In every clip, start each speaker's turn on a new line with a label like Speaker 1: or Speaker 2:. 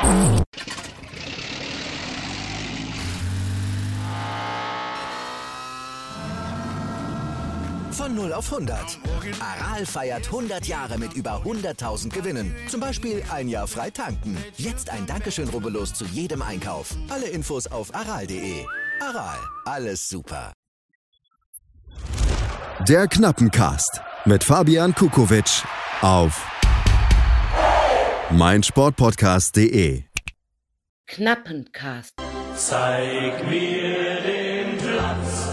Speaker 1: Von 0 auf 100. Aral feiert 100 Jahre mit über 100.000 Gewinnen. Zum Beispiel ein Jahr frei tanken. Jetzt ein Dankeschön, rubbellos zu jedem Einkauf. Alle Infos auf aral.de. Aral, alles super.
Speaker 2: Der Knappencast mit Fabian Kukowitsch auf meinsportpodcast.de.
Speaker 3: Knappencast.
Speaker 4: Zeig mir den Platz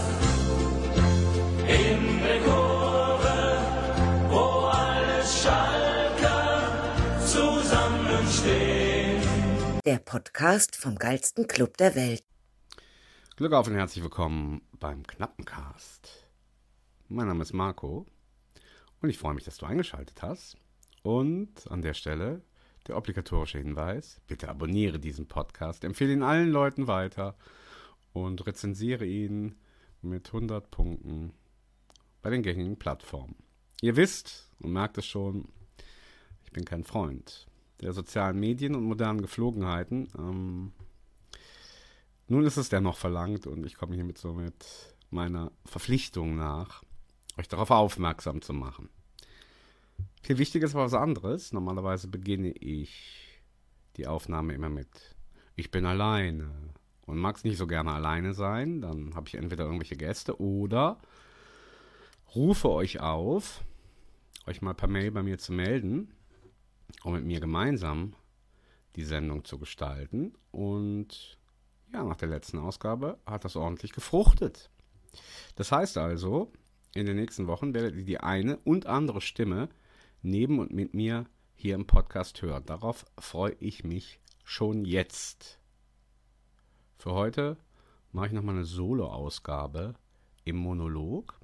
Speaker 4: in der Kurve, wo alle Schalker zusammenstehen.
Speaker 3: Der Podcast vom geilsten Club der Welt.
Speaker 5: Glück auf und herzlich willkommen beim Knappencast. Mein Name ist Marco und ich freue mich, dass du eingeschaltet hast. Und an der Stelle der obligatorische Hinweis: Bitte abonniere diesen Podcast, empfehle ihn allen Leuten weiter und rezensiere ihn mit 100 Punkten bei den gängigen Plattformen. Ihr wisst und merkt es schon, ich bin kein Freund der sozialen Medien und modernen Geflogenheiten. Nun ist es dennoch verlangt und ich komme hiermit so mit meiner Verpflichtung nach, euch darauf aufmerksam zu machen. Viel wichtiger ist aber was anderes. Normalerweise beginne ich die Aufnahme immer mit Ich bin alleine. Und mag es nicht so gerne alleine sein, dann habe ich entweder irgendwelche Gäste oder rufe euch auf, euch mal per Mail bei mir zu melden, um mit mir gemeinsam die Sendung zu gestalten. Und ja, nach der letzten Ausgabe hat das ordentlich gefruchtet. Das heißt also, in den nächsten Wochen werdet ihr die eine und andere Stimme neben und mit mir hier im Podcast hören. Darauf freue ich mich schon jetzt. Für heute mache ich nochmal eine Solo-Ausgabe im Monolog.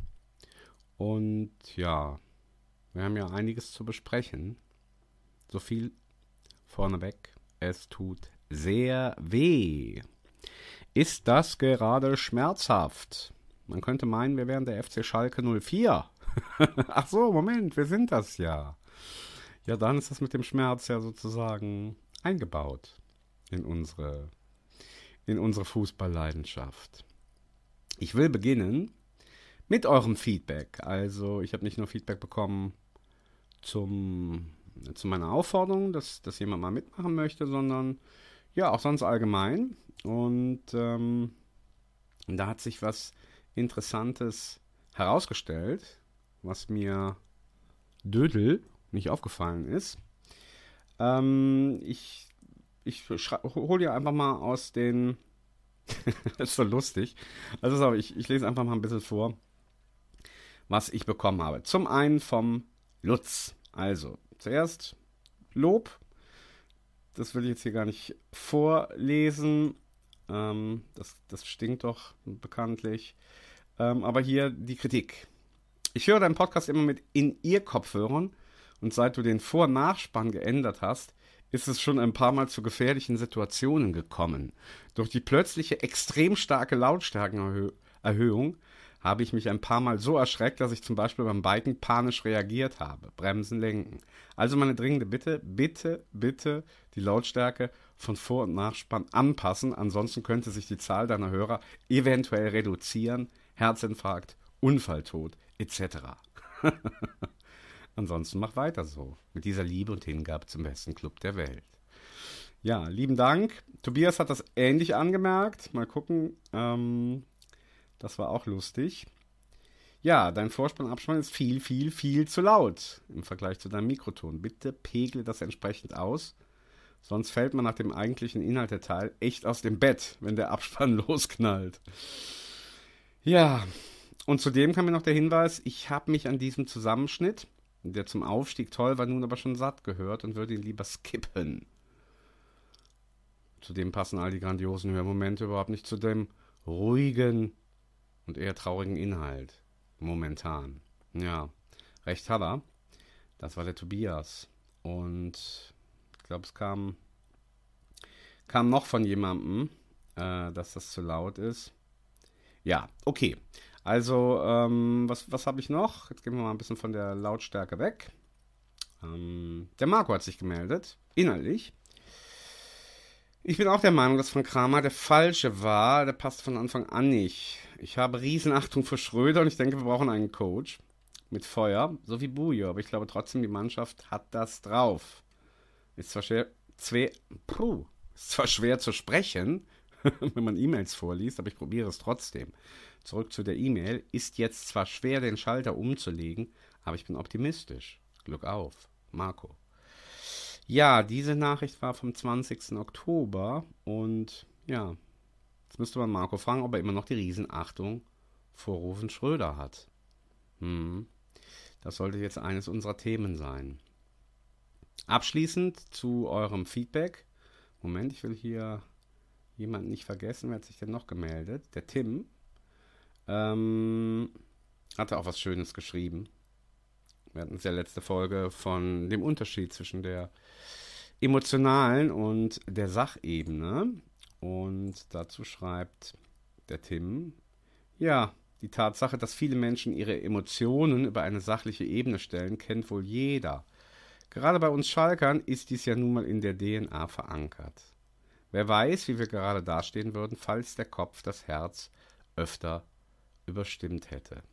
Speaker 5: Und ja, wir haben ja einiges zu besprechen. So viel vorneweg, es tut sehr weh. Ist das gerade schmerzhaft? Man könnte meinen, wir wären der FC Schalke 04. Ach so, Moment, wir sind das ja. Ja, dann ist das mit dem Schmerz ja sozusagen eingebaut in unsere Fußballleidenschaft. Ich will beginnen mit eurem Feedback. Also, ich habe nicht nur Feedback bekommen zu meiner Aufforderung, dass jemand mal mitmachen möchte, sondern ja, auch sonst allgemein. Und da hat sich was Interessantes herausgestellt, was mir nicht aufgefallen ist. Ich hole dir einfach mal aus den... Das ist so lustig. Also ich lese einfach mal ein bisschen vor, was ich bekommen habe. Zum einen vom Lutz. Also, zuerst Lob. Das will ich jetzt hier gar nicht vorlesen. Das stinkt doch bekanntlich. Aber hier die Kritik. Ich höre deinen Podcast immer mit In-Ear-Kopfhörern und seit du den Vor- und Nachspann geändert hast, ist es schon ein paar Mal zu gefährlichen Situationen gekommen. Durch die plötzliche extrem starke Lautstärkenerhöhung habe ich mich ein paar Mal so erschreckt, dass ich zum Beispiel beim Biken panisch reagiert habe. Bremsen, lenken. Also meine dringende Bitte, bitte die Lautstärke von Vor- und Nachspann anpassen. Ansonsten könnte sich die Zahl deiner Hörer eventuell reduzieren. Herzinfarkt, Unfalltod etc. Ansonsten mach weiter so. Mit dieser Liebe und Hingabe zum besten Club der Welt. Ja, lieben Dank. Tobias hat das ähnlich angemerkt. Mal gucken. Das war auch lustig. Ja, dein Vorspann-Abspann ist viel zu laut im Vergleich zu deinem Mikroton. Bitte pegle das entsprechend aus. Sonst fällt man nach dem eigentlichen Inhalt der Teil echt aus dem Bett, wenn der Abspann losknallt. Ja, und zudem kam mir noch der Hinweis, ich habe mich an diesem Zusammenschnitt, der zum Aufstieg toll war, nun aber schon satt gehört und würde ihn lieber skippen. Zudem passen all die grandiosen Hörmomente überhaupt nicht zu dem ruhigen und eher traurigen Inhalt. Momentan. Ja, recht hat er. Das war der Tobias. Und ich glaube, es kam noch von jemandem, dass das zu laut ist. Ja, okay. Also, was habe ich noch? Jetzt gehen wir mal ein bisschen von der Lautstärke weg. Der Marco hat sich gemeldet, inhaltlich. Ich bin auch der Meinung, dass Frank Kramer der Falsche war. Der passt von Anfang an nicht. Ich habe Riesenachtung für Schröder und ich denke, wir brauchen einen Coach mit Feuer, so wie Bujo. Aber ich glaube trotzdem, die Mannschaft hat das drauf. Ist zwar schwer zu sprechen, wenn man E-Mails vorliest, aber ich probiere es trotzdem. Zurück zu der E-Mail. Ist jetzt zwar schwer, den Schalter umzulegen, aber ich bin optimistisch. Glück auf, Marco. Ja, diese Nachricht war vom 20. Oktober und ja, jetzt müsste man Marco fragen, ob er immer noch die Riesenachtung vor Rufen Schröder hat. Das sollte jetzt eines unserer Themen sein. Abschließend zu eurem Feedback. Moment, ich will hier jemanden nicht vergessen. Wer hat sich denn noch gemeldet? Der Tim. Hatte auch was Schönes geschrieben. Wir hatten es ja letzte Folge von dem Unterschied zwischen der emotionalen und der Sachebene. Und dazu schreibt der Tim, ja, die Tatsache, dass viele Menschen ihre Emotionen über eine sachliche Ebene stellen, kennt wohl jeder. Gerade bei uns Schalkern ist dies ja nun mal in der DNA verankert. Wer weiß, wie wir gerade dastehen würden, falls der Kopf das Herz öfter überstimmt hätte.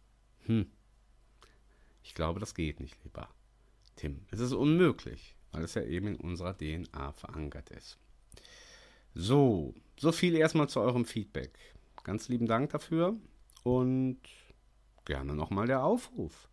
Speaker 5: Ich glaube, das geht nicht, lieber Tim. Es ist unmöglich, weil es ja eben in unserer DNA verankert ist. So viel erstmal zu eurem Feedback. Ganz lieben Dank dafür und gerne nochmal der Aufruf.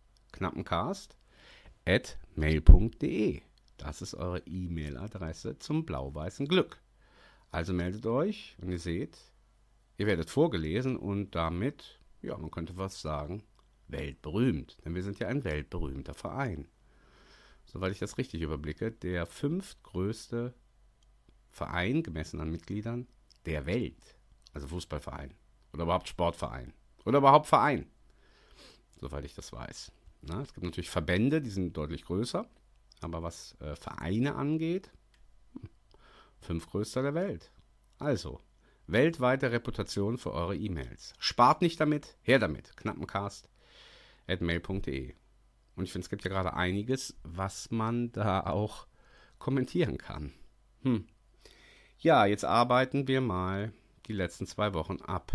Speaker 5: knappencast@mail.de. Das ist eure E-Mail-Adresse zum blau-weißen Glück. Also meldet euch und ihr seht, ihr werdet vorgelesen und damit, ja, man könnte was sagen, weltberühmt. Denn wir sind ja ein weltberühmter Verein. Soweit ich das richtig überblicke, der 5. größte Verein, gemessen an Mitgliedern, der Welt. Also Fußballverein. Oder überhaupt Sportverein. Oder überhaupt Verein. Soweit ich das weiß. Na, es gibt natürlich Verbände, die sind deutlich größer. Aber was Vereine angeht, 5 größter der Welt. Also, weltweite Reputation für eure E-Mails. Spart nicht damit, her damit. knappencast@mail.de. Und ich finde, es gibt ja gerade einiges, was man da auch kommentieren kann. Ja, jetzt arbeiten wir mal die letzten 2 Wochen ab.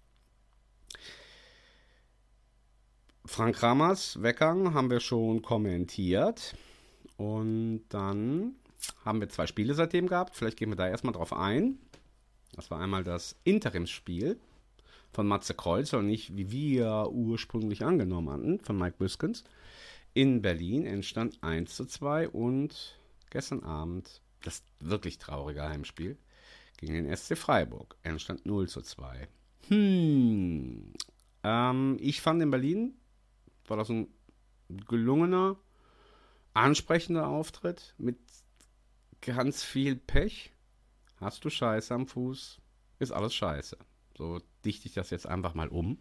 Speaker 5: Frank Kramers Weggang haben wir schon kommentiert. Und dann haben wir 2 Spiele seitdem gehabt. Vielleicht gehen wir da erstmal drauf ein. Das war einmal das Interimsspiel von Matze Kreuzer und nicht, wie wir ursprünglich angenommen hatten, von Mike Büskens. In Berlin entstand 1:2 und gestern Abend das wirklich traurige Heimspiel gegen den SC Freiburg entstand 0:2. Ich fand in Berlin war das ein gelungener, ansprechender Auftritt mit ganz viel Pech. Hast du Scheiße am Fuß, ist alles scheiße. So dichte ich das jetzt einfach mal um.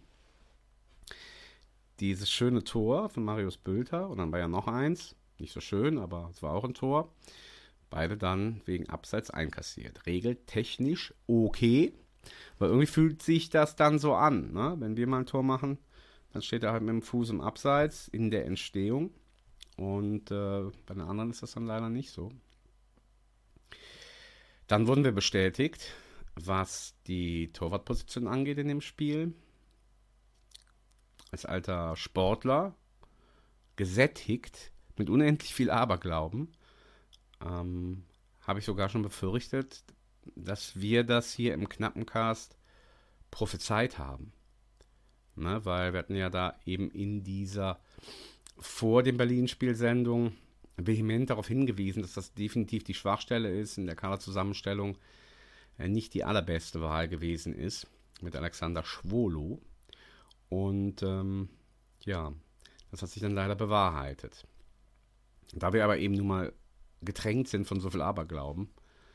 Speaker 5: Dieses schöne Tor von Marius Bülter und dann war ja noch eins, nicht so schön, aber es war auch ein Tor. Beide dann wegen Abseits einkassiert. Regeltechnisch okay, weil irgendwie fühlt sich das dann so an, ne? Wenn wir mal ein Tor machen, dann steht er halt mit dem Fuß im Abseits in der Entstehung und bei den anderen ist das dann leider nicht so. Dann wurden wir bestätigt, was die Torwartposition angeht in dem Spiel. Als alter Sportler, gesättigt, mit unendlich viel Aberglauben, habe ich sogar schon befürchtet, dass wir das hier im Knappencast prophezeit haben. Ne, weil wir hatten ja da eben in dieser vor dem Berlin-Spiel-Sendung vehement darauf hingewiesen, dass das definitiv die Schwachstelle ist, in der Kaderzusammenstellung nicht die allerbeste Wahl gewesen ist, mit Alexander Schwolo. Und ja, das hat sich dann leider bewahrheitet. Da wir aber eben nun mal getränkt sind von so viel Aberglauben,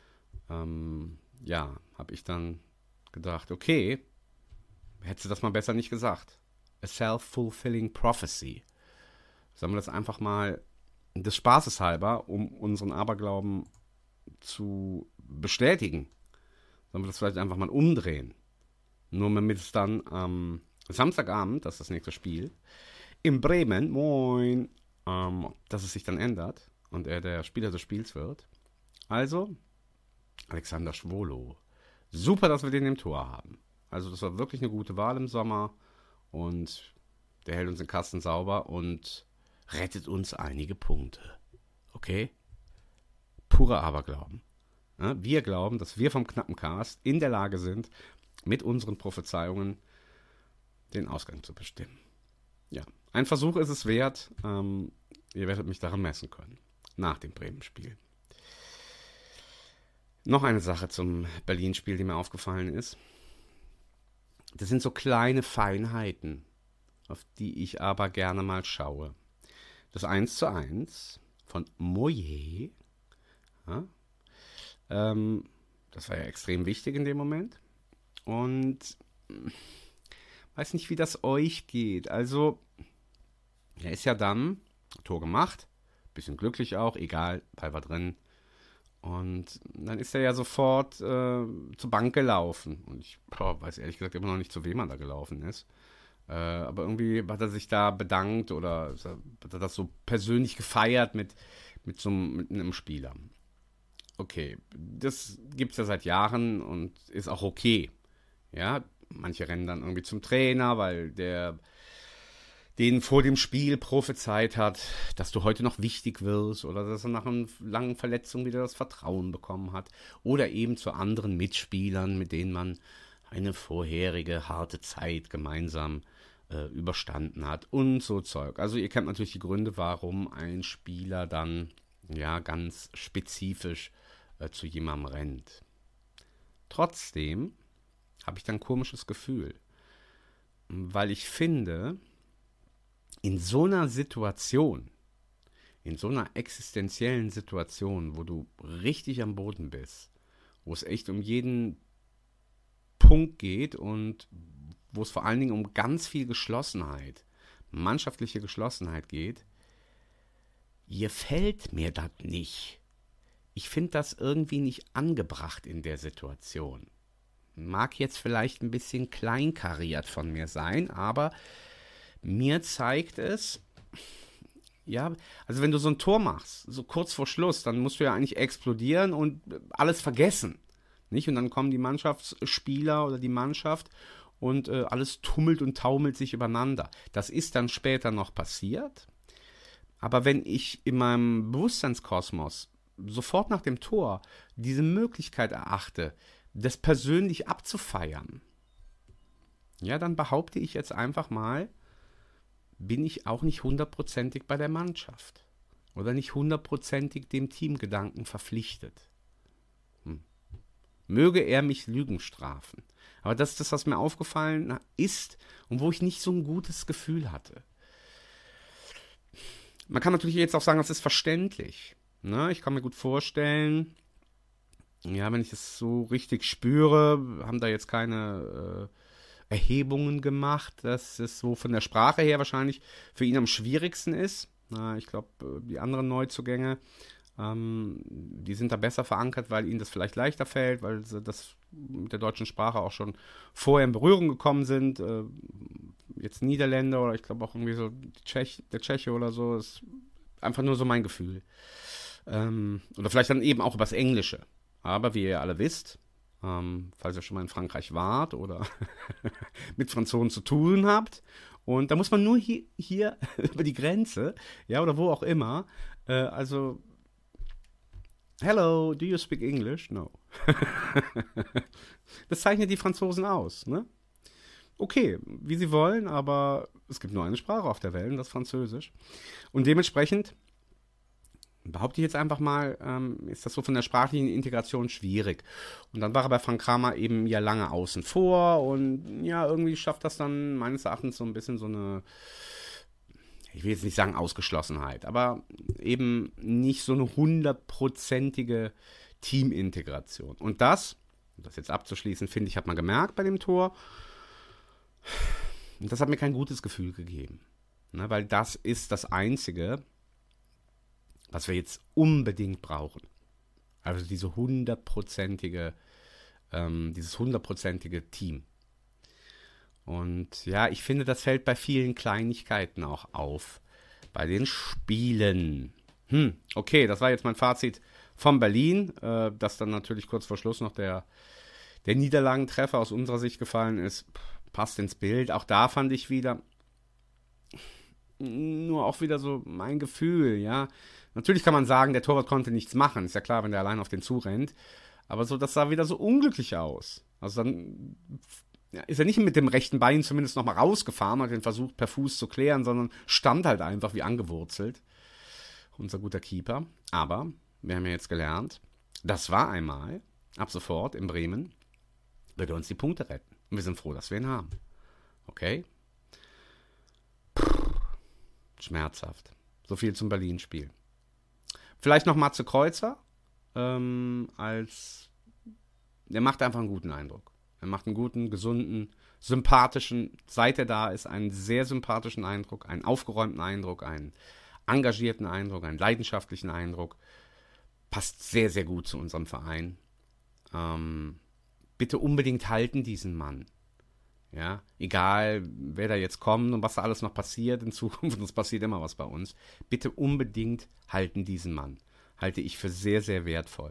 Speaker 5: ja, habe ich dann gedacht, okay, hättest du das mal besser nicht gesagt. A self-fulfilling prophecy. Sagen wir das einfach mal des Spaßes halber, um unseren Aberglauben zu bestätigen. Sollen wir das vielleicht einfach mal umdrehen. Nur damit es dann am Samstagabend, das ist das nächste Spiel, in Bremen, moin, dass es sich dann ändert und er der Spieler des Spiels wird. Also, Alexander Schwolo. Super, dass wir den im Tor haben. Also das war wirklich eine gute Wahl im Sommer und der hält uns den Kasten sauber und rettet uns einige Punkte. Okay? Purer Aberglauben. Ja, wir glauben, dass wir vom knappen Cast in der Lage sind, mit unseren Prophezeiungen den Ausgang zu bestimmen. Ja, ein Versuch ist es wert. Ihr werdet mich daran messen können. Nach dem Bremen-Spiel. Noch eine Sache zum Berlin-Spiel, die mir aufgefallen ist. Das sind so kleine Feinheiten, auf die ich aber gerne mal schaue. Das 1:1 von Moyet, ja, das war ja extrem wichtig in dem Moment. Und weiß nicht, wie das euch geht. Also, er ist ja dann Tor gemacht, bisschen glücklich auch, egal, Ball war drin. Und dann ist er ja sofort zur Bank gelaufen. Und ich weiß ehrlich gesagt immer noch nicht, zu wem er da gelaufen ist. Aber irgendwie hat er sich da bedankt oder hat er das so persönlich gefeiert mit einem Spieler. Okay, das gibt es ja seit Jahren und ist auch okay. Ja, manche rennen dann irgendwie zum Trainer, weil der denen vor dem Spiel prophezeit hat, dass du heute noch wichtig wirst oder dass er nach einer langen Verletzung wieder das Vertrauen bekommen hat oder eben zu anderen Mitspielern, mit denen man eine vorherige harte Zeit gemeinsam überstanden hat und so Zeug. Also ihr kennt natürlich die Gründe, warum ein Spieler dann ja ganz spezifisch zu jemandem rennt. Trotzdem habe ich dann ein komisches Gefühl, weil ich finde, in so einer Situation, in so einer existenziellen Situation, wo du richtig am Boden bist, wo es echt um jeden Punkt geht und wo es vor allen Dingen um ganz viel Geschlossenheit, mannschaftliche Geschlossenheit geht, gefällt mir das nicht. Ich finde das irgendwie nicht angebracht in der Situation. Mag jetzt vielleicht ein bisschen kleinkariert von mir sein, aber mir zeigt es, ja, also wenn du so ein Tor machst, so kurz vor Schluss, dann musst du ja eigentlich explodieren und alles vergessen, nicht? Und dann kommen die Mannschaftsspieler oder die Mannschaft und alles tummelt und taumelt sich übereinander. Das ist dann später noch passiert, aber wenn ich in meinem Bewusstseinskosmos sofort nach dem Tor diese Möglichkeit erachte, das persönlich abzufeiern, ja, dann behaupte ich jetzt einfach mal, bin ich auch nicht 100%ig bei der Mannschaft oder nicht 100%ig dem Teamgedanken verpflichtet. Möge er mich Lügen strafen. Aber das ist das, was mir aufgefallen ist und wo ich nicht so ein gutes Gefühl hatte. Man kann natürlich jetzt auch sagen, das ist verständlich. Ne? Ich kann mir gut vorstellen, ja, wenn ich das so richtig spüre, haben da jetzt keine Erhebungen gemacht, dass es so von der Sprache her wahrscheinlich für ihn am schwierigsten ist. Ich glaube, die anderen Neuzugänge, die sind da besser verankert, weil ihnen das vielleicht leichter fällt, weil sie das mit der deutschen Sprache auch schon vorher in Berührung gekommen sind. Jetzt Niederländer oder ich glaube auch irgendwie so der Tscheche oder so, ist einfach nur so mein Gefühl. Oder vielleicht dann eben auch übers Englische. Aber wie ihr alle wisst, falls ihr schon mal in Frankreich wart oder mit Franzosen zu tun habt, und da muss man nur hier über die Grenze, ja, oder wo auch immer, also, hello, do you speak English? No. Das zeichnet die Franzosen aus, ne? Okay, wie sie wollen, aber es gibt nur eine Sprache auf der Welt, und das ist Französisch. Und dementsprechend behaupte ich jetzt einfach mal, ist das so von der sprachlichen Integration schwierig. Und dann war er bei Frank Kramer eben ja lange außen vor und ja, irgendwie schafft das dann meines Erachtens so ein bisschen so eine, ich will jetzt nicht sagen Ausgeschlossenheit, aber eben nicht so eine 100%ige Teamintegration. Und das jetzt abzuschließen, finde ich, hat man gemerkt bei dem Tor. Und das hat mir kein gutes Gefühl gegeben. Ne, weil das ist das Einzige, was wir jetzt unbedingt brauchen. Also dieses 100%ige Team. Und ja, ich finde, das fällt bei vielen Kleinigkeiten auch auf. Bei den Spielen. Okay, das war jetzt mein Fazit von Berlin, dass dann natürlich kurz vor Schluss noch der Niederlagentreffer aus unserer Sicht gefallen ist, passt ins Bild. Auch da fand ich wieder, nur auch wieder so mein Gefühl, ja. Natürlich kann man sagen, der Torwart konnte nichts machen, ist ja klar, wenn der allein auf den zurennt. Aber so, das sah wieder so unglücklich aus. Also dann ist er nicht mit dem rechten Bein zumindest nochmal rausgefahren, hat den versucht per Fuß zu klären, sondern stand halt einfach wie angewurzelt. Unser guter Keeper. Aber wir haben ja jetzt gelernt, das war einmal, ab sofort in Bremen, wird er uns die Punkte retten. Und wir sind froh, dass wir ihn haben. Okay? Schmerzhaft. So viel zum Berlin-Spiel. Vielleicht noch Matze Kreuzer. Der macht einfach einen guten Eindruck. Er macht einen guten, gesunden, sympathischen, seit er da ist, einen sehr sympathischen Eindruck, einen aufgeräumten Eindruck, einen engagierten Eindruck, einen leidenschaftlichen Eindruck. Passt sehr, sehr gut zu unserem Verein. Bitte unbedingt halten diesen Mann. Ja, egal, wer da jetzt kommt und was da alles noch passiert in Zukunft, und es passiert immer was bei uns. Bitte unbedingt halten diesen Mann. Halte ich für sehr, sehr wertvoll.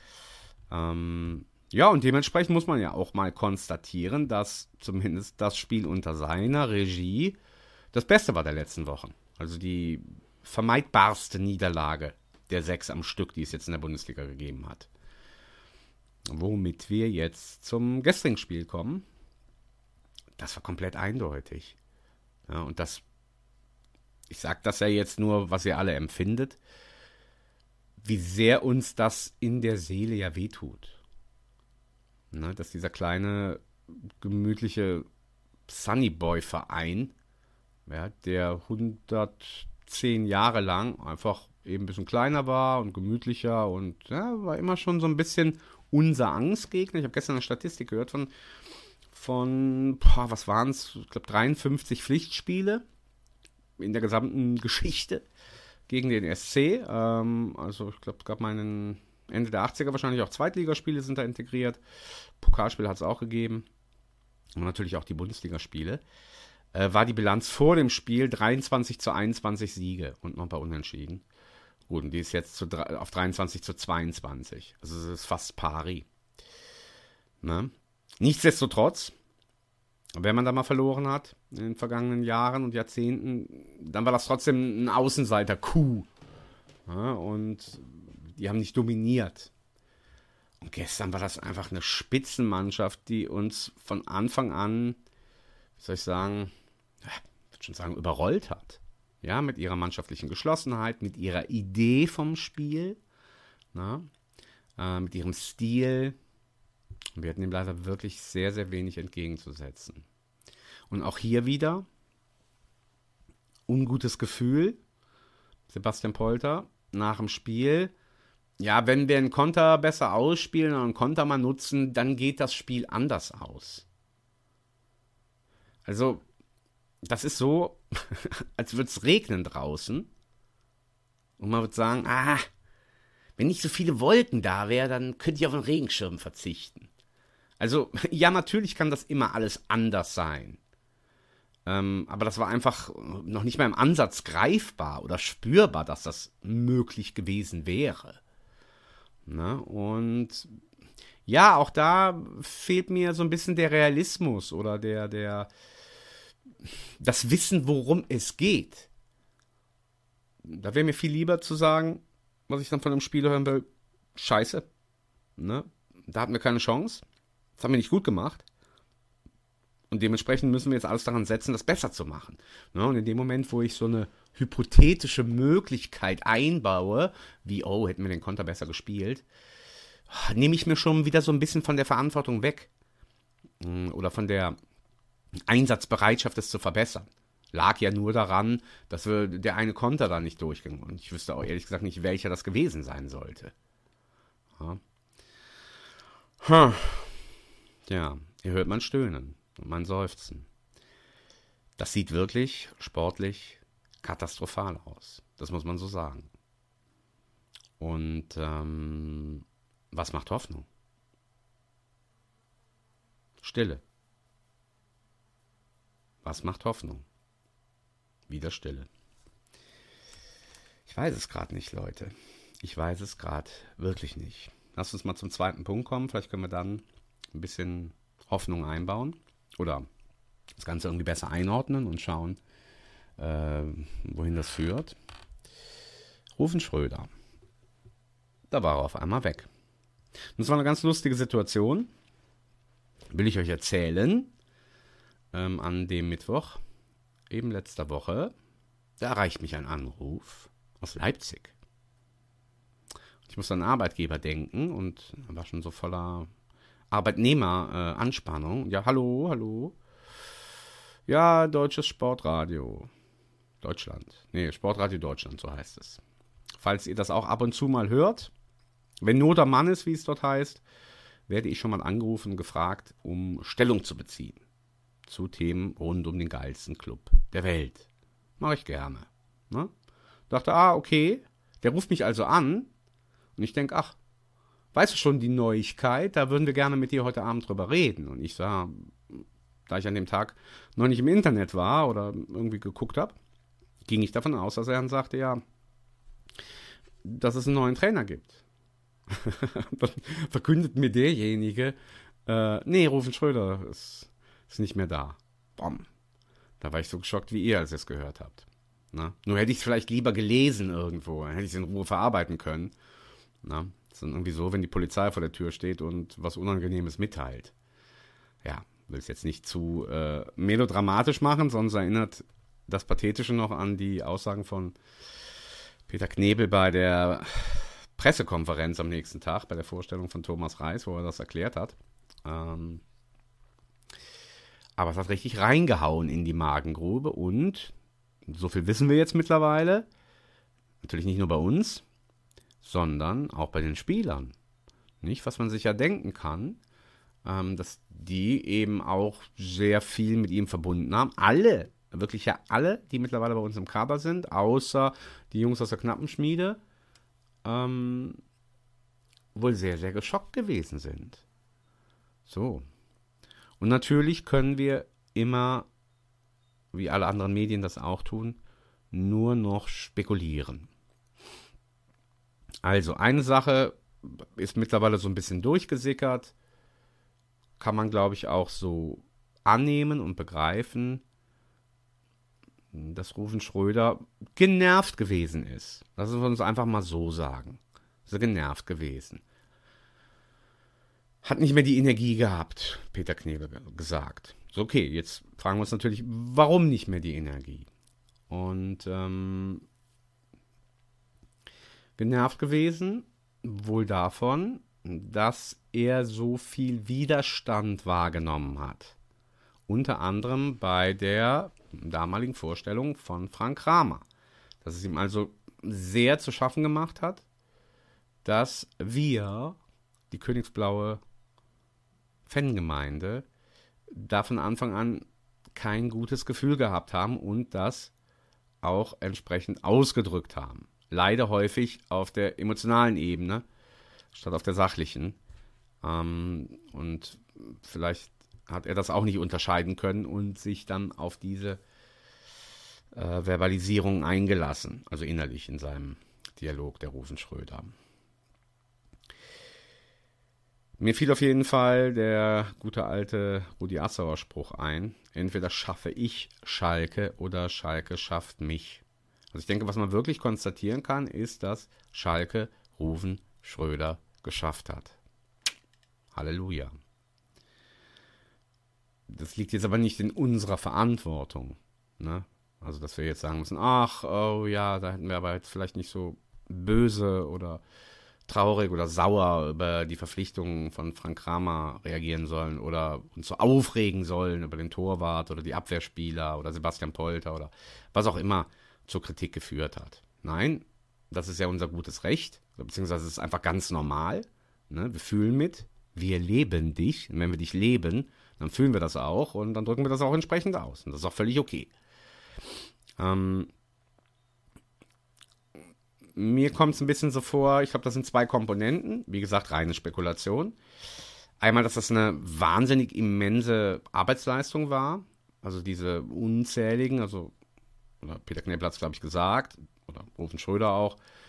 Speaker 5: Ja, und dementsprechend muss man ja auch mal konstatieren, dass zumindest das Spiel unter seiner Regie das Beste war der letzten Wochen. Also die vermeidbarste Niederlage der 6 am Stück, die es jetzt in der Bundesliga gegeben hat. Womit wir jetzt zum gestrigen Spiel kommen. Das war komplett eindeutig. Ja, und das, ich sage das ja jetzt nur, was ihr alle empfindet, wie sehr uns das in der Seele ja wehtut. Ne, dass dieser kleine, gemütliche Sunnyboy-Verein, ja, der 110 Jahre lang einfach eben ein bisschen kleiner war und gemütlicher und ja, war immer schon so ein bisschen unser Angstgegner. Ich habe gestern eine Statistik gehört von was waren es? Ich glaube 53 Pflichtspiele in der gesamten Geschichte gegen den SC. Also ich glaube, es gab mal Ende der 80er wahrscheinlich auch Zweitligaspiele sind da integriert. Pokalspiele hat es auch gegeben. Und natürlich auch die Bundesligaspiele. War die Bilanz vor dem Spiel 23:21 Siege und noch ein paar Unentschieden. Gut, und die ist jetzt auf 23:22. Also es ist fast pari. Ne? Nichtsdestotrotz, wenn man da mal verloren hat in den vergangenen Jahren und Jahrzehnten, dann war das trotzdem ein Außenseiter-Coup. Ja, und die haben nicht dominiert. Und gestern war das einfach eine Spitzenmannschaft, die uns von Anfang an, wie soll ich sagen, ich würde schon sagen, überrollt hat. Ja, mit ihrer mannschaftlichen Geschlossenheit, mit ihrer Idee vom Spiel, mit ihrem Stil. Wir hatten ihm leider wirklich sehr, sehr wenig entgegenzusetzen. Und auch hier wieder ungutes Gefühl. Sebastian Polter nach dem Spiel. Ja, wenn wir einen Konter besser ausspielen und einen Konter mal nutzen, dann geht das Spiel anders aus. Also, das ist so, als würde es regnen draußen. Und man würde sagen, wenn nicht so viele Wolken da wären, dann könnte ich auf einen Regenschirm verzichten. Also, ja, natürlich kann das immer alles anders sein. Aber das war einfach noch nicht mal im Ansatz greifbar oder spürbar, dass das möglich gewesen wäre. Ne? Und ja, auch da fehlt mir so ein bisschen der Realismus oder das Wissen, worum es geht. Da wäre mir viel lieber zu sagen, was ich dann von dem Spiel hören will, scheiße. Ne? Da hatten wir keine Chance. Das haben wir nicht gut gemacht. Und dementsprechend müssen wir jetzt alles daran setzen, das besser zu machen. Ne? Und in dem Moment, wo ich so eine hypothetische Möglichkeit einbaue, wie, hätten wir den Konter besser gespielt, nehme ich mir schon wieder so ein bisschen von der Verantwortung weg. Oder von der Einsatzbereitschaft, es zu verbessern. Lag ja nur daran, dass der eine Konter da nicht durchging. Und ich wüsste auch ehrlich gesagt nicht, welcher das gewesen sein sollte. Ja, ihr hört man stöhnen und man seufzen. Das sieht wirklich sportlich katastrophal aus. Das muss man so sagen. Und was macht Hoffnung? Stille. Was macht Hoffnung? Wieder Stille. Ich weiß es gerade nicht, Leute. Ich weiß es gerade wirklich nicht. Lass uns mal zum zweiten Punkt kommen. Vielleicht können wir dann ein bisschen Hoffnung einbauen oder das Ganze irgendwie besser einordnen und schauen, wohin das führt. Rufen Schröder. Da war er auf einmal weg. Und das war eine ganz lustige Situation. Will ich euch erzählen. An dem Mittwoch, eben letzter Woche, da erreicht mich ein Anruf aus Leipzig. Ich muss an einen Arbeitgeber denken und war schon so voller Arbeitnehmer-Anspannung. Ja, hallo. Ja, deutsches Sportradio. Deutschland. Nee, Sportradio Deutschland, so heißt es. Falls ihr das auch ab und zu mal hört, wenn Not am Mann ist, wie es dort heißt, werde ich schon mal angerufen und gefragt, um Stellung zu beziehen zu Themen rund um den geilsten Club der Welt. Mache ich gerne. Ne? Dachte, okay, der ruft mich also an und ich denke, ach, weißt du schon die Neuigkeit, da würden wir gerne mit dir heute Abend drüber reden. Und ich sah, da ich an dem Tag noch nicht im Internet war oder irgendwie geguckt habe, ging ich davon aus, dass er dann sagte, ja, dass es einen neuen Trainer gibt. Dann verkündet mir derjenige, nee, Rufen Schröder ist nicht mehr da. Bom. Da war ich so geschockt wie ihr, als ihr es gehört habt. Na? Nur hätte ich es vielleicht lieber gelesen irgendwo, dann hätte ich es in Ruhe verarbeiten können. Na? Das ist dann irgendwie so, wenn die Polizei vor der Tür steht und was Unangenehmes mitteilt. Ja, will es jetzt nicht zu melodramatisch machen, sonst erinnert das Pathetische noch an die Aussagen von Peter Knebel bei der Pressekonferenz am nächsten Tag, bei der Vorstellung von Thomas Reis, wo er das erklärt hat. Aber es hat richtig reingehauen in die Magengrube und, so viel wissen wir jetzt mittlerweile, natürlich nicht nur bei uns, sondern auch bei den Spielern. Nicht, was man sich ja denken kann, dass die eben auch sehr viel mit ihm verbunden haben. Alle, wirklich ja alle, die mittlerweile bei uns im Kader sind, außer die Jungs aus der Knappenschmiede, wohl sehr, sehr geschockt gewesen sind. So. Und natürlich können wir immer, wie alle anderen Medien das auch tun, nur noch spekulieren. Also eine Sache ist mittlerweile so ein bisschen durchgesickert, kann man glaube ich auch so annehmen und begreifen, dass Rufen Schröder genervt gewesen ist. Lassen wir uns einfach mal so sagen. Ist er genervt gewesen. Hat nicht mehr die Energie gehabt, Peter Knebel gesagt. So, okay, jetzt fragen wir uns natürlich, warum nicht mehr die Energie? Und genervt gewesen, wohl davon, dass er so viel Widerstand wahrgenommen hat. Unter anderem bei der damaligen Vorstellung von Frank Kramer. Dass es ihm also sehr zu schaffen gemacht hat, dass wir, die königsblaue Fangemeinde, da von Anfang an kein gutes Gefühl gehabt haben und das auch entsprechend ausgedrückt haben. Leider häufig auf der emotionalen Ebene, statt auf der sachlichen. Und vielleicht hat er das auch nicht unterscheiden können und sich dann auf diese Verbalisierung eingelassen, also innerlich in seinem Dialog der Rufen Schröder. Mir fiel auf jeden Fall der gute alte Rudi Assauer Spruch ein, entweder schaffe ich Schalke oder Schalke schafft mich. Also ich denke, was man wirklich konstatieren kann, ist, dass Schalke Rufen Schröder geschafft hat. Halleluja. Das liegt jetzt aber nicht in unserer Verantwortung, ne? Also, dass wir jetzt sagen müssen, ach, oh ja, da hätten wir aber jetzt vielleicht nicht so böse oder traurig oder sauer über die Verpflichtungen von Frank Kramer reagieren sollen oder uns so aufregen sollen über den Torwart oder die Abwehrspieler oder Sebastian Polter oder was auch immer zur Kritik geführt hat. Nein, das ist ja unser gutes Recht, beziehungsweise es ist einfach ganz normal. Ne? Wir fühlen mit, wir leben dich. Und wenn wir dich leben, dann fühlen wir das auch und dann drücken wir das auch entsprechend aus. Und das ist auch völlig okay. Mir kommt es ein bisschen so vor, ich glaube, das sind zwei Komponenten. Wie gesagt, reine Spekulation. Einmal, dass das eine wahnsinnig immense Arbeitsleistung war. Also diese unzähligen, also Peter Knebel hat es, glaube ich, gesagt, oder Rufen Schröder auch,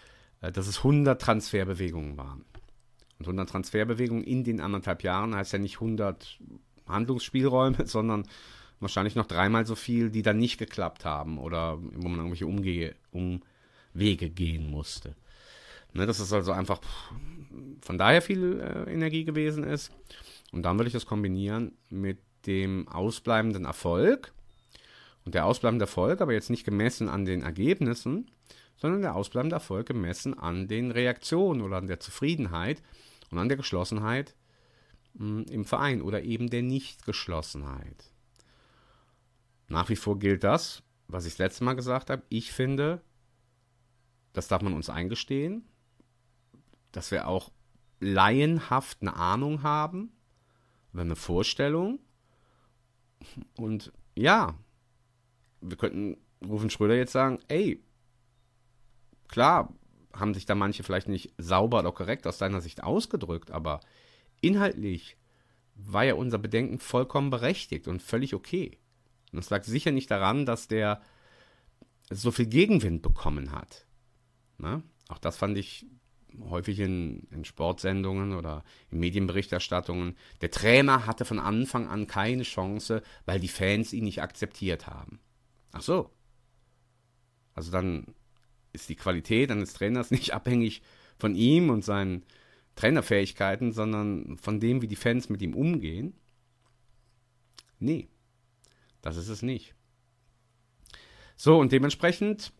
Speaker 5: dass es 100 Transferbewegungen waren. Und 100 Transferbewegungen in den 1,5 Jahren heißt ja nicht 100 Handlungsspielräume, sondern wahrscheinlich noch 3-mal so viel, die dann nicht geklappt haben oder wo man irgendwelche Umwege gehen musste. Ne, dass es also einfach von daher viel Energie gewesen ist. Und dann würde ich das kombinieren mit dem ausbleibenden Erfolg. Und der ausbleibende Erfolg aber jetzt nicht gemessen an den Ergebnissen, sondern der ausbleibende Erfolg gemessen an den Reaktionen oder an der Zufriedenheit und an der Geschlossenheit im Verein oder eben der Nichtgeschlossenheit. Nach wie vor gilt das, was ich das letzte Mal gesagt habe. Ich finde, das darf man uns eingestehen, dass wir auch laienhaft eine Ahnung haben, eine Vorstellung. Und ja, wir könnten Rufen Schröder jetzt sagen, ey, klar, haben sich da manche vielleicht nicht sauber oder korrekt aus seiner Sicht ausgedrückt, aber inhaltlich war ja unser Bedenken vollkommen berechtigt und völlig okay. Und es lag sicher nicht daran, dass der so viel Gegenwind bekommen hat. Ne? Auch das fand ich häufig in Sportsendungen oder in Medienberichterstattungen. Der Trainer hatte von Anfang an keine Chance, weil die Fans ihn nicht akzeptiert haben. Ach so. Also dann ist die Qualität eines Trainers nicht abhängig von ihm und seinen Trainerfähigkeiten, sondern von dem, wie die Fans mit ihm umgehen. Nee, das ist es nicht. So, und dementsprechend,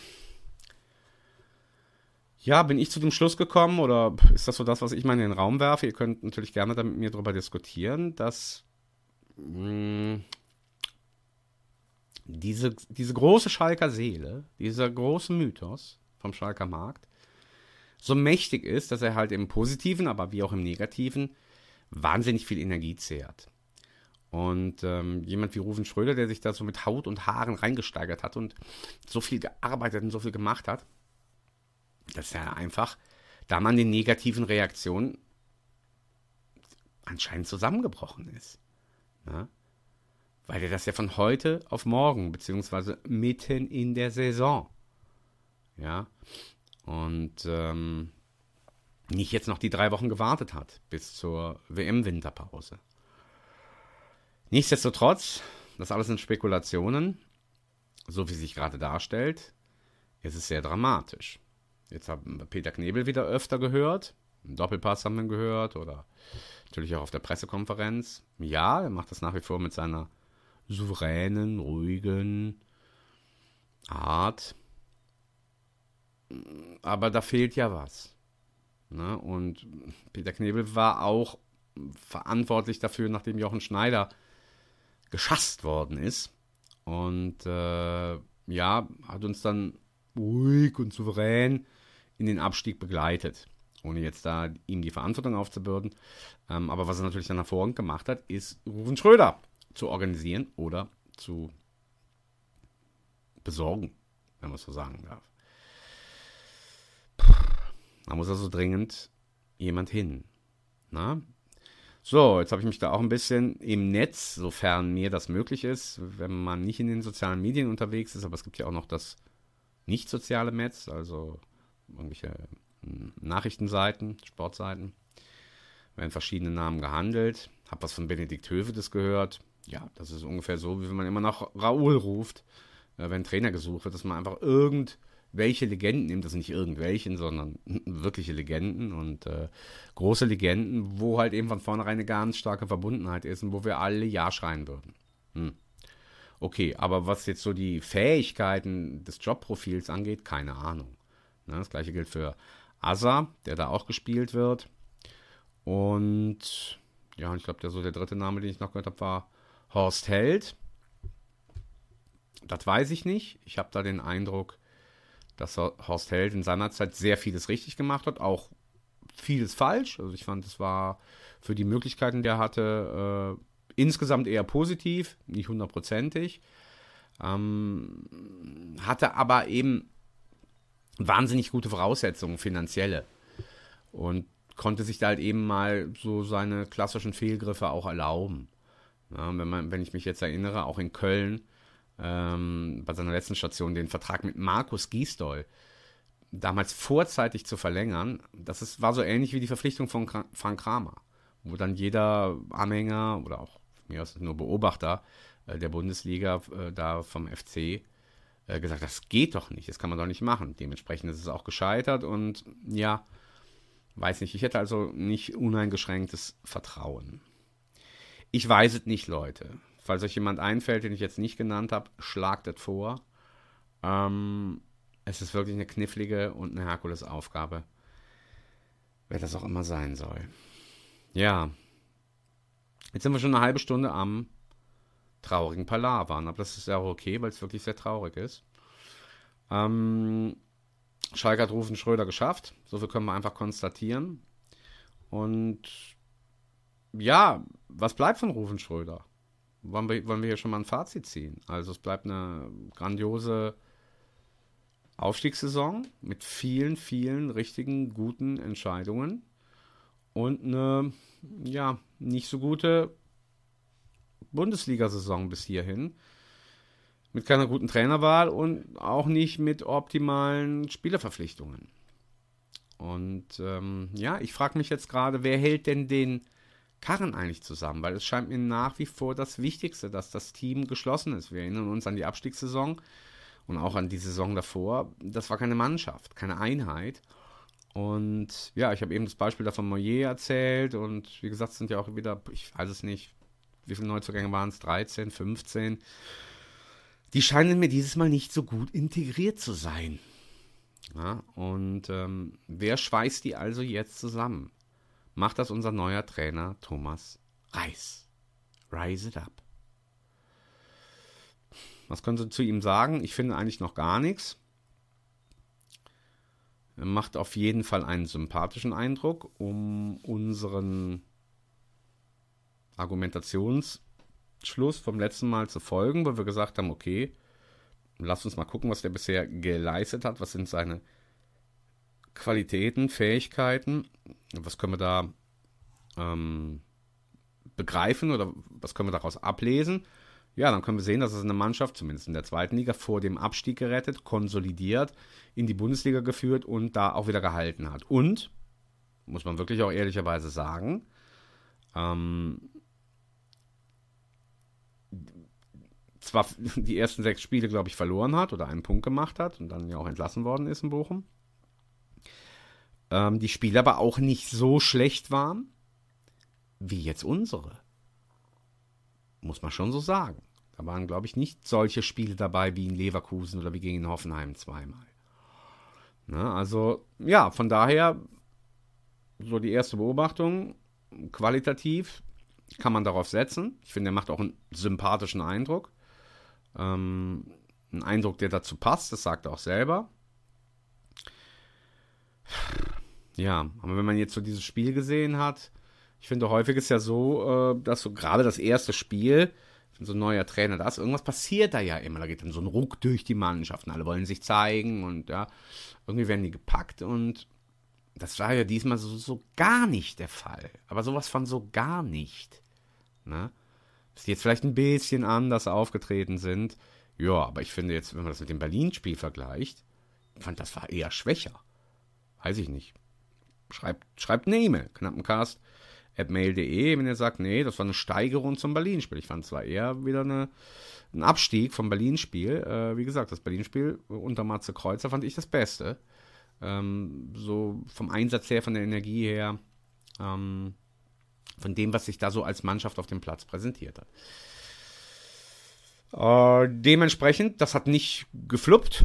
Speaker 5: ja, bin ich zu dem Schluss gekommen, oder ist das so das, was ich mal in den Raum werfe? Ihr könnt natürlich gerne da mit mir drüber diskutieren, dass diese große Schalker Seele, dieser große Mythos vom Schalker Markt, so mächtig ist, dass er halt im Positiven, aber wie auch im Negativen, wahnsinnig viel Energie zehrt. Und jemand wie Rufen Schröder, der sich da so mit Haut und Haaren reingesteigert hat und so viel gearbeitet und so viel gemacht hat, dass er einfach, da man den negativen Reaktionen anscheinend zusammengebrochen ist. Ja? Weil er das ja von heute auf morgen, beziehungsweise mitten in der Saison, ja, und nicht jetzt noch die 3 Wochen gewartet hat, bis zur WM-Winterpause. Nichtsdestotrotz, das alles sind Spekulationen, so wie sich gerade darstellt, ist es sehr dramatisch. Jetzt haben wir Peter Knebel wieder öfter gehört, einen Doppelpass haben wir gehört oder natürlich auch auf der Pressekonferenz. Ja, er macht das nach wie vor mit seiner souveränen, ruhigen Art, aber da fehlt ja was. Ne? Und Peter Knebel war auch verantwortlich dafür, nachdem Jochen Schneider geschasst worden ist. Und ja, hat uns dann ruhig und souverän in den Abstieg begleitet, ohne jetzt da ihm die Verantwortung aufzubürden. Aber was er natürlich dann hervorragend gemacht hat, ist Rufen Schröder zu organisieren oder zu besorgen, wenn man es so sagen darf. Da muss also dringend jemand hin. Na? So, jetzt habe ich mich da auch ein bisschen im Netz, sofern mir das möglich ist, wenn man nicht in den sozialen Medien unterwegs ist, aber es gibt ja auch noch das nicht soziale Netz, also irgendwelche Nachrichtenseiten, Sportseiten, werden verschiedene Namen gehandelt. Habe was von Benedikt Hövedes gehört. Ja, das ist ungefähr so, wie wenn man immer nach Raoul ruft, wenn ein Trainer gesucht wird, dass man einfach irgendwelche Legenden nimmt, das sind nicht irgendwelchen, sondern wirkliche Legenden und große Legenden, wo halt eben von vornherein eine ganz starke Verbundenheit ist und wo wir alle Ja schreien würden. Okay, aber was jetzt so die Fähigkeiten des Jobprofils angeht, keine Ahnung. Ne, das gleiche gilt für Asa, der da auch gespielt wird. Und ja, ich glaube, der dritte Name, den ich noch gehört habe, war Horst Held. Das weiß ich nicht. Ich habe da den Eindruck, dass Horst Held in seiner Zeit sehr vieles richtig gemacht hat, auch vieles falsch. Also ich fand, es war für die Möglichkeiten, die er hatte, insgesamt eher positiv, nicht 100%ig. Hatte aber eben wahnsinnig gute Voraussetzungen, finanzielle. Und konnte sich da halt eben mal so seine klassischen Fehlgriffe auch erlauben. Ja, wenn ich mich jetzt erinnere, auch in Köln, bei seiner letzten Station, den Vertrag mit Markus Gisdol, damals vorzeitig zu verlängern, war so ähnlich wie die Verpflichtung von Frank Kramer, wo dann jeder Anhänger oder auch mir aus nur Beobachter der Bundesliga da vom FC gesagt, das geht doch nicht, das kann man doch nicht machen. Dementsprechend ist es auch gescheitert und ja, weiß nicht, ich hätte also nicht uneingeschränktes Vertrauen. Ich weiß es nicht, Leute. Falls euch jemand einfällt, den ich jetzt nicht genannt habe, schlagt es vor. Es ist wirklich eine knifflige und eine Herkulesaufgabe, wer das auch immer sein soll. Ja, jetzt sind wir schon eine halbe Stunde am traurigen Palavern, aber das ist ja auch okay, weil es wirklich sehr traurig ist. Schalke hat Rufen Schröder geschafft, so viel können wir einfach konstatieren. Und ja, was bleibt von Rufen Schröder? Wollen wir hier schon mal ein Fazit ziehen? Also es bleibt eine grandiose Aufstiegssaison mit vielen, vielen richtigen, guten Entscheidungen und eine, ja, nicht so gute Bundesliga-Saison bis hierhin. Mit keiner guten Trainerwahl und auch nicht mit optimalen Spielerverpflichtungen. Und ja, ich frage mich jetzt gerade, wer hält denn den Karren eigentlich zusammen? Weil es scheint mir nach wie vor das Wichtigste, dass das Team geschlossen ist. Wir erinnern uns an die Abstiegssaison und auch an die Saison davor. Das war keine Mannschaft, keine Einheit. Und ja, ich habe eben das Beispiel da von Moyet erzählt und wie gesagt, es sind ja auch wieder, ich weiß es nicht, wie viele Neuzugänge waren es? 13, 15. Die scheinen mir dieses Mal nicht so gut integriert zu sein. Ja, und wer schweißt die also jetzt zusammen? Macht das unser neuer Trainer Thomas Reis. Rise it up. Was können Sie zu ihm sagen? Ich finde eigentlich noch gar nichts. Er macht auf jeden Fall einen sympathischen Eindruck, um unseren Argumentationsschluss vom letzten Mal zu folgen, wo wir gesagt haben, okay, lass uns mal gucken, was der bisher geleistet hat, was sind seine Qualitäten, Fähigkeiten, was können wir da begreifen oder was können wir daraus ablesen. Ja, dann können wir sehen, dass es eine Mannschaft, zumindest in der zweiten Liga, vor dem Abstieg gerettet, konsolidiert, in die Bundesliga geführt und da auch wieder gehalten hat. Und, muss man wirklich auch ehrlicherweise sagen, zwar die ersten 6 Spiele, glaube ich, verloren hat oder einen Punkt gemacht hat und dann ja auch entlassen worden ist in Bochum. Die Spiele aber auch nicht so schlecht waren, wie jetzt unsere. Muss man schon so sagen. Da waren, glaube ich, nicht solche Spiele dabei wie in Leverkusen oder wie gegen Hoffenheim zweimal. Ne, also, ja, von daher, so die erste Beobachtung, qualitativ kann man darauf setzen. Ich finde, er macht auch einen sympathischen Eindruck. Ein Eindruck, der dazu passt, das sagt er auch selber. Ja, aber wenn man jetzt so dieses Spiel gesehen hat, ich finde, häufig ist ja so, dass so gerade das erste Spiel, wenn so ein neuer Trainer da ist, irgendwas passiert da ja immer. Da geht dann so ein Ruck durch die Mannschaften. Alle wollen sich zeigen und ja, irgendwie werden die gepackt und das war ja diesmal so gar nicht der Fall. Aber sowas von so gar nicht. Ne? Dass die jetzt vielleicht ein bisschen anders aufgetreten sind. Ja, aber ich finde jetzt, wenn man das mit dem Berlin-Spiel vergleicht, fand das war eher schwächer. Weiß ich nicht. Schreibt eine E-Mail, knappencast@mail.de, wenn ihr sagt, nee, das war eine Steigerung zum Berlin-Spiel. Ich fand es zwar eher wieder ein Abstieg vom Berlin-Spiel. Wie gesagt, das Berlin-Spiel unter Matze Kreuzer fand ich das Beste. So vom Einsatz her, von der Energie her, von dem, was sich da so als Mannschaft auf dem Platz präsentiert hat. Dementsprechend, das hat nicht gefluppt.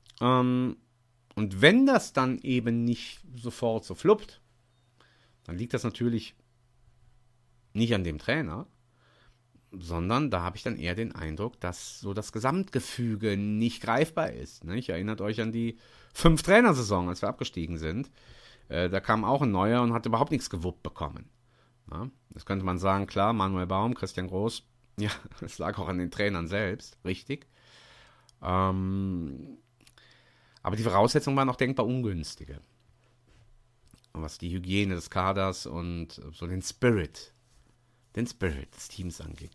Speaker 5: Und wenn das dann eben nicht sofort so fluppt, dann liegt das natürlich nicht an dem Trainer, sondern da habe ich dann eher den Eindruck, dass so das Gesamtgefüge nicht greifbar ist. Ne? Ich erinnert euch an die 5-Trainer-Saison, als wir abgestiegen sind. Da kam auch ein neuer und hat überhaupt nichts gewuppt bekommen. Ja? Das könnte man sagen, klar, Manuel Baum, Christian Groß, ja, das lag auch an den Trainern selbst, richtig. Aber die Voraussetzungen waren auch denkbar ungünstige. Was die Hygiene des Kaders und so den Spirit des Teams angeht.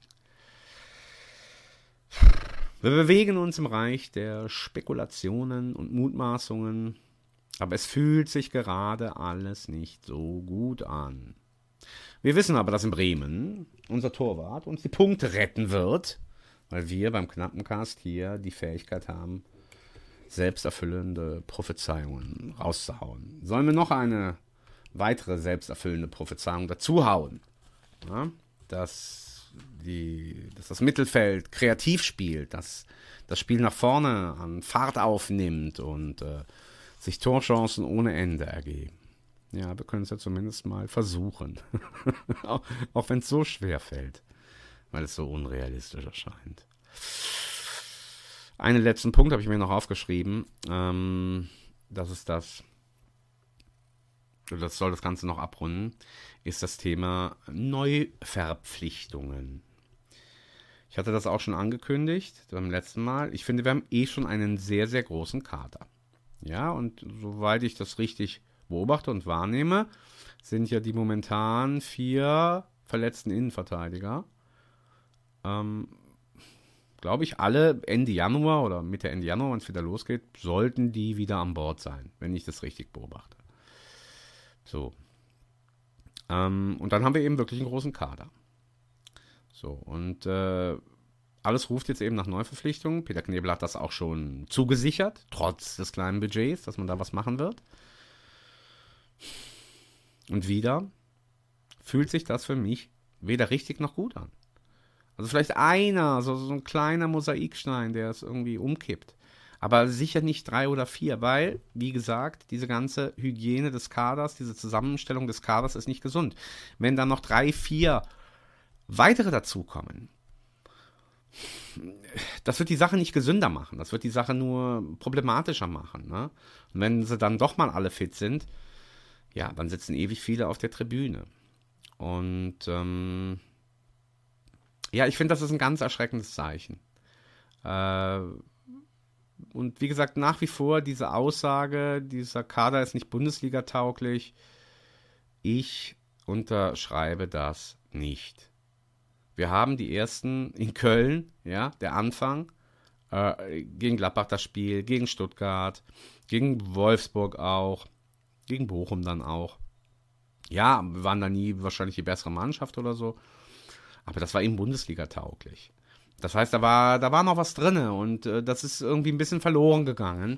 Speaker 5: Wir bewegen uns im Reich der Spekulationen und Mutmaßungen. Aber es fühlt sich gerade alles nicht so gut an. Wir wissen aber, dass in Bremen unser Torwart uns die Punkte retten wird, weil wir beim Knappencast hier die Fähigkeit haben, selbsterfüllende Prophezeiungen rauszuhauen. Sollen wir noch eine weitere selbsterfüllende Prophezeiung dazuhauen? Ja, dass das Mittelfeld kreativ spielt, dass das Spiel nach vorne an Fahrt aufnimmt und sich Torchancen ohne Ende ergeben. Ja, wir können es ja zumindest mal versuchen. Auch wenn es so schwer fällt, weil es so unrealistisch erscheint. Einen letzten Punkt habe ich mir noch aufgeschrieben. Das soll das Ganze noch abrunden, ist das Thema Neuverpflichtungen. Ich hatte das auch schon angekündigt beim letzten Mal. Ich finde, wir haben schon einen sehr, sehr großen Kader. Ja, und soweit ich das richtig beobachte und wahrnehme, sind ja die momentan 4 verletzten Innenverteidiger. Glaube ich, alle Ende Januar oder Mitte Ende Januar, wenn es wieder losgeht, sollten die wieder an Bord sein, wenn ich das richtig beobachte. So. Und dann haben wir eben wirklich einen großen Kader. So, und alles ruft jetzt eben nach Neuverpflichtungen. Peter Knebel hat das auch schon zugesichert, trotz des kleinen Budgets, dass man da was machen wird. Und wieder fühlt sich das für mich weder richtig noch gut an. Also vielleicht so ein kleiner Mosaikstein, der es irgendwie umkippt. Aber sicher nicht 3 oder 4, weil, wie gesagt, diese ganze Hygiene des Kaders, diese Zusammenstellung des Kaders ist nicht gesund. Wenn dann noch 3, 4 weitere dazukommen, das wird die Sache nicht gesünder machen. Das wird die Sache nur problematischer machen. Ne? Und wenn sie dann doch mal alle fit sind, ja, dann sitzen ewig viele auf der Tribüne. Und ja, ich finde, das ist ein ganz erschreckendes Zeichen. Und wie gesagt, nach wie vor diese Aussage, dieser Kader ist nicht Bundesliga-tauglich. Ich unterschreibe das nicht. Wir haben die ersten in Köln, ja, der Anfang, gegen Gladbach das Spiel, gegen Stuttgart, gegen Wolfsburg auch, gegen Bochum dann auch. Ja, wir waren da nie wahrscheinlich die bessere Mannschaft oder so, aber das war eben Bundesliga-tauglich. Das heißt, da war noch was drin und das ist irgendwie ein bisschen verloren gegangen.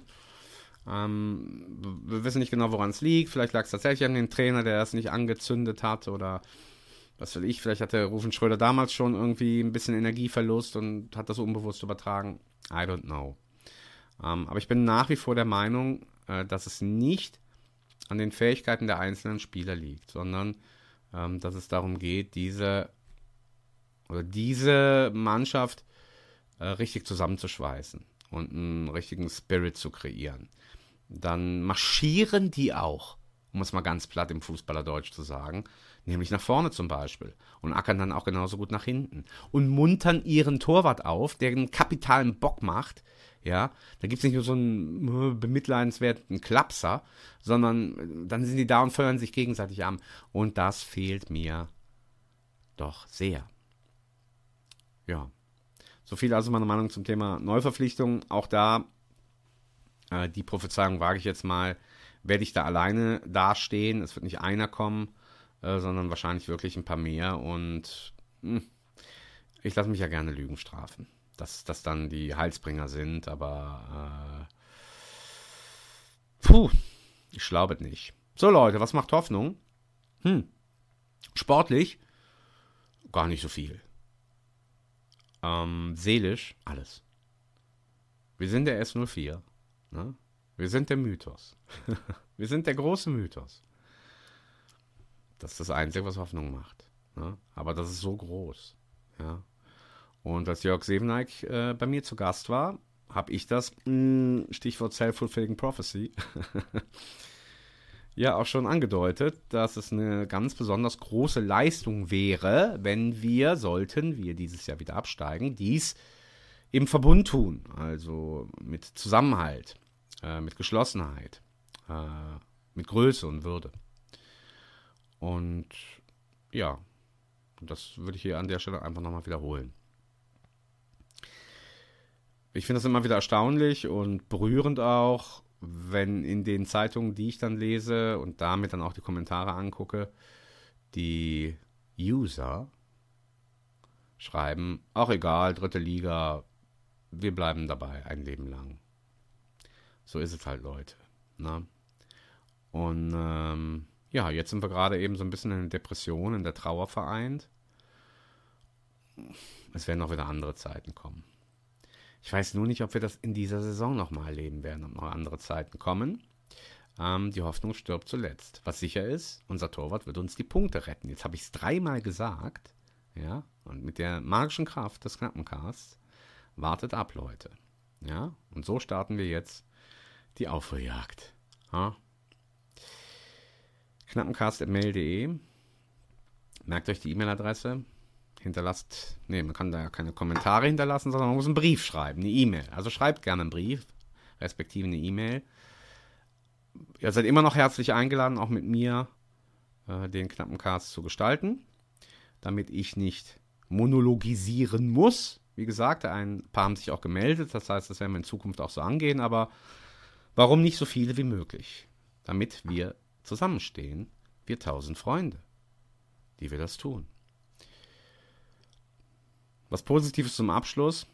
Speaker 5: Wir wissen nicht genau, woran es liegt. Vielleicht lag es tatsächlich an den Trainer, der es nicht angezündet hat oder was weiß ich. Vielleicht hatte Rufen Schröder damals schon irgendwie ein bisschen Energieverlust und hat das unbewusst übertragen. I don't know. Aber ich bin nach wie vor der Meinung, dass es nicht an den Fähigkeiten der einzelnen Spieler liegt, sondern dass es darum geht, diese Mannschaft richtig zusammenzuschweißen und einen richtigen Spirit zu kreieren. Dann marschieren die auch, um es mal ganz platt im Fußballerdeutsch zu sagen, nämlich nach vorne zum Beispiel und ackern dann auch genauso gut nach hinten und muntern ihren Torwart auf, der einen kapitalen Bock macht. Ja, da gibt es nicht nur so einen bemitleidenswerten Klapser, sondern dann sind die da und feuern sich gegenseitig an. Und das fehlt mir doch sehr. Ja, so viel also meine Meinung zum Thema Neuverpflichtung. Auch da, die Prophezeiung wage ich jetzt mal, werde ich da alleine dastehen. Es wird nicht einer kommen, sondern wahrscheinlich wirklich ein paar mehr. Und ich lasse mich ja gerne Lügen strafen, dass das dann die Heilsbringer sind. Aber ich glaube es nicht. So Leute, was macht Hoffnung? Sportlich? Gar nicht so viel. Seelisch, alles. Wir sind der S04. Ne? Wir sind der Mythos. Wir sind der große Mythos. Das ist das Einzige, was Hoffnung macht. Ne? Aber das ist so groß. Ja? Und als Jörg Seveneik bei mir zu Gast war, habe ich das, Stichwort Self-Fulfilling Prophecy, ja auch schon angedeutet, dass es eine ganz besonders große Leistung wäre, wenn wir, sollten wir dieses Jahr wieder absteigen, dies im Verbund tun, also mit Zusammenhalt, mit Geschlossenheit, mit Größe und Würde. Und ja, das würde ich hier an der Stelle einfach nochmal wiederholen. Ich finde das immer wieder erstaunlich und berührend auch, wenn in den Zeitungen, die ich dann lese und damit dann auch die Kommentare angucke, die User schreiben, auch egal, 3. Liga, wir bleiben dabei ein Leben lang. So ist es halt, Leute. Ne? Und ja, jetzt sind wir gerade eben so ein bisschen in der Depression, in der Trauer vereint. Es werden auch wieder andere Zeiten kommen. Ich weiß nur nicht, ob wir das in dieser Saison nochmal erleben werden, ob noch andere Zeiten kommen. Die Hoffnung stirbt zuletzt. Was sicher ist, unser Torwart wird uns die Punkte retten. Jetzt habe ich es 3-mal gesagt. Ja, und mit der magischen Kraft des Knappencasts wartet ab, Leute. Ja, und so starten wir jetzt die Aufholjagd. Ja? knappencast@mail.de. Merkt euch die E-Mail-Adresse. Hinterlasst, man kann da ja keine Kommentare hinterlassen, sondern man muss einen Brief schreiben, eine E-Mail. Also schreibt gerne einen Brief, respektive eine E-Mail. Ihr seid immer noch herzlich eingeladen, auch mit mir den Knappencast zu gestalten, damit ich nicht monologisieren muss. Wie gesagt, ein paar haben sich auch gemeldet, das heißt, das werden wir in Zukunft auch so angehen, aber warum nicht so viele wie möglich? Damit wir zusammenstehen, wir 1000 Freunde, die wir das tun. Was Positives zum Abschluss.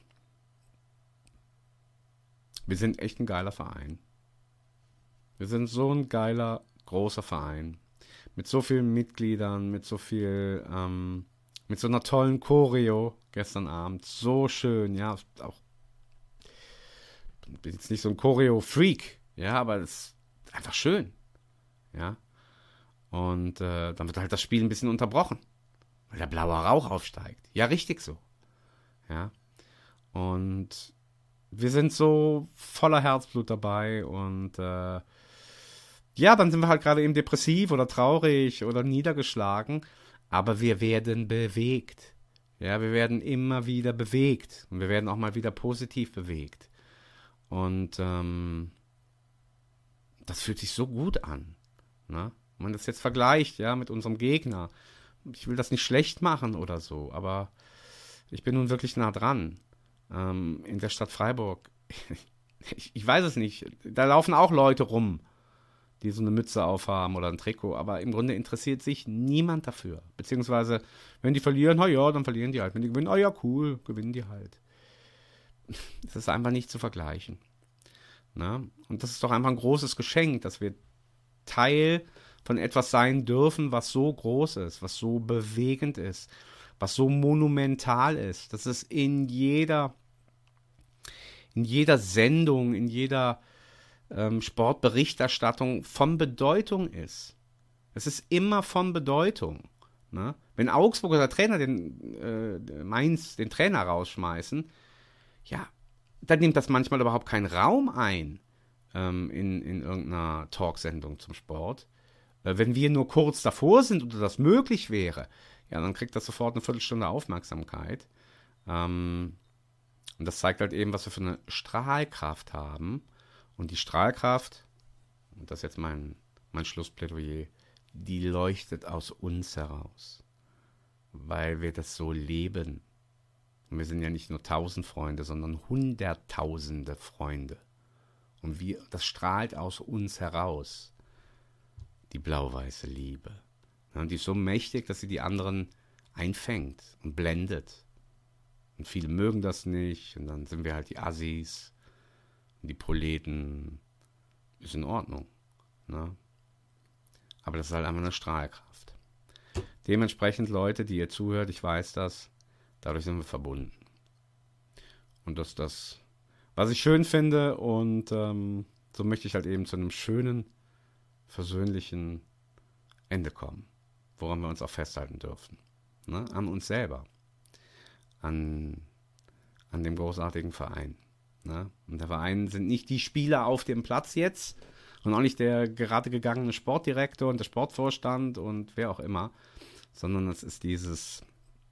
Speaker 5: Wir sind echt ein geiler Verein. Wir sind so ein geiler, großer Verein. Mit so vielen Mitgliedern, mit so einer tollen Choreo gestern Abend. So schön, ja. Auch, ich bin jetzt nicht so ein Choreo-Freak, ja, aber es ist einfach schön. Ja. Und dann wird halt das Spiel ein bisschen unterbrochen, weil der blaue Rauch aufsteigt. Ja, richtig so. Ja. Und wir sind so voller Herzblut dabei und ja, dann sind wir halt gerade eben depressiv oder traurig oder niedergeschlagen, aber wir werden bewegt. Ja, wir werden immer wieder bewegt und wir werden auch mal wieder positiv bewegt. Und das fühlt sich so gut an. Ne? Wenn man das jetzt vergleicht, ja, mit unserem Gegner. Ich will das nicht schlecht machen oder so, aber ich bin nun wirklich nah dran. In der Stadt Freiburg. Ich weiß es nicht. Da laufen auch Leute rum, die so eine Mütze aufhaben oder ein Trikot, aber im Grunde interessiert sich niemand dafür. Beziehungsweise, wenn die verlieren, ja, dann verlieren die halt. Wenn die gewinnen, ja, cool, gewinnen die halt. Das ist einfach nicht zu vergleichen. Na? Und das ist doch einfach ein großes Geschenk, dass wir Teil von etwas sein dürfen, was so groß ist, was so bewegend ist, was so monumental ist, dass es in jeder Sendung, in jeder Sportberichterstattung von Bedeutung ist. Es ist immer von Bedeutung. Ne? Wenn Augsburg oder Trainer Mainz den Trainer rausschmeißen, ja, dann nimmt das manchmal überhaupt keinen Raum ein in irgendeiner Talksendung zum Sport. Wenn wir nur kurz davor sind oder das möglich wäre, ja, dann kriegt das sofort eine Viertelstunde Aufmerksamkeit. Und das zeigt halt eben, was wir für eine Strahlkraft haben. Und die Strahlkraft, und das ist jetzt mein Schlussplädoyer, die leuchtet aus uns heraus. Weil wir das so leben. Und wir sind ja nicht nur 1000 Freunde, sondern Hunderttausende Freunde. Und das strahlt aus uns heraus. Die blau-weiße Liebe. Und die ist so mächtig, dass sie die anderen einfängt und blendet. Und viele mögen das nicht. Und dann sind wir halt die Assis. Und die Proleten. Ist in Ordnung. Ne? Aber das ist halt einfach eine Strahlkraft. Dementsprechend, Leute, die ihr zuhört, ich weiß das, dadurch sind wir verbunden. Und das ist das, was ich schön finde. Und so möchte ich halt eben zu einem schönen, versöhnlichen Ende kommen. Woran wir uns auch festhalten dürfen. Ne? An uns selber. An dem großartigen Verein. Ne? Und der Verein sind nicht die Spieler auf dem Platz jetzt und auch nicht der gerade gegangene Sportdirektor und der Sportvorstand und wer auch immer, sondern es ist dieses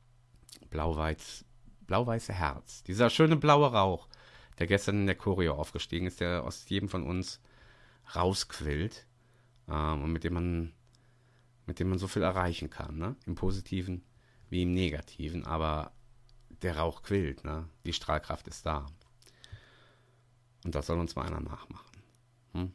Speaker 5: blau-weiße Herz, dieser schöne blaue Rauch, der gestern in der Choreo aufgestiegen ist, der aus jedem von uns rausquillt und mit dem man so viel erreichen kann, ne? Im Positiven wie im Negativen, aber der Rauch quillt, ne? Die Strahlkraft ist da. Und das soll uns mal einer nachmachen.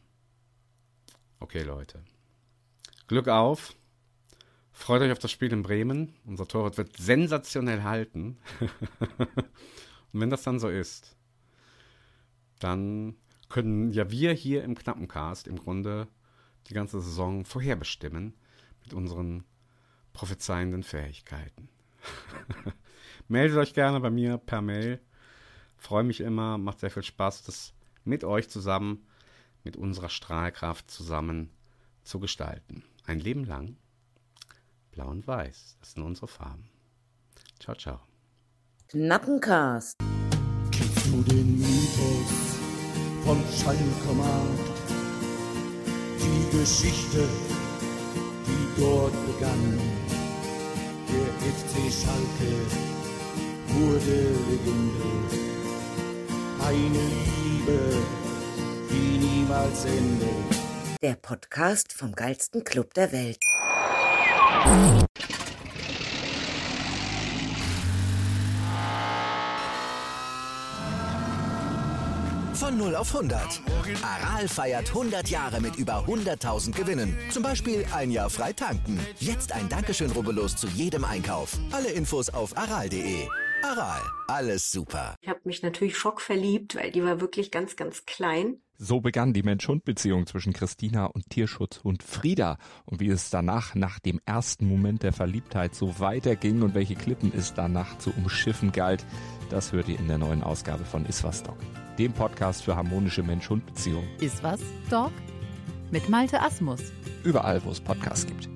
Speaker 5: Okay, Leute. Glück auf. Freut euch auf das Spiel in Bremen. Unser Torwart wird sensationell halten. Und wenn das dann so ist, dann können ja wir hier im Knappencast im Grunde die ganze Saison vorherbestimmen mit unseren prophezeienden Fähigkeiten. Meldet euch gerne bei mir per Mail. Freue mich immer, macht sehr viel Spaß, das mit euch zusammen, mit unserer Strahlkraft zusammen zu gestalten. Ein Leben lang. Blau und Weiß, das sind unsere Farben. Ciao, ciao.
Speaker 3: Knappencast.
Speaker 6: Kennst du den Mythos vom Schalker Markt? Die Geschichte, die dort begann. Der FC Schalke wurde Legende. Eine Liebe, die niemals endet.
Speaker 3: Der Podcast vom geilsten Club der Welt.
Speaker 1: Von 0 auf 100. Aral feiert 100 Jahre mit über 100.000 Gewinnen. Zum Beispiel ein Jahr frei tanken. Jetzt ein Dankeschön, rubbellos zu jedem Einkauf. Alle Infos auf aral.de. Aral, alles super.
Speaker 7: Ich habe mich natürlich schockverliebt, weil die war wirklich ganz, ganz klein.
Speaker 8: So begann die Mensch-Hund-Beziehung zwischen Christina und Tierschutzhund Frieda. Und wie es danach, nach dem ersten Moment der Verliebtheit, so weiterging und welche Klippen es danach zu umschiffen galt, das hört ihr in der neuen Ausgabe von Iswas Dog, dem Podcast für harmonische Mensch-Hund-Beziehungen.
Speaker 9: Iswas Dog mit Malte Asmus.
Speaker 8: Überall, wo es Podcasts gibt.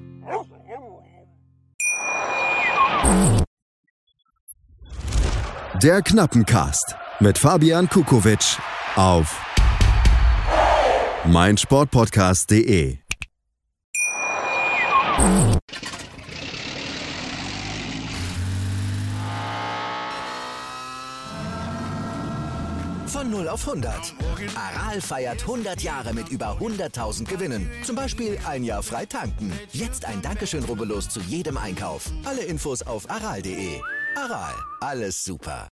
Speaker 2: Der Knappencast mit Fabian Kukowitsch auf meinsportpodcast.de.
Speaker 1: Von 0 auf 100. Aral feiert 100 Jahre mit über 100.000 Gewinnen. Zum Beispiel ein Jahr frei tanken. Jetzt ein Dankeschön, rubbellos zu jedem Einkauf. Alle Infos auf aral.de. Aral, alles super.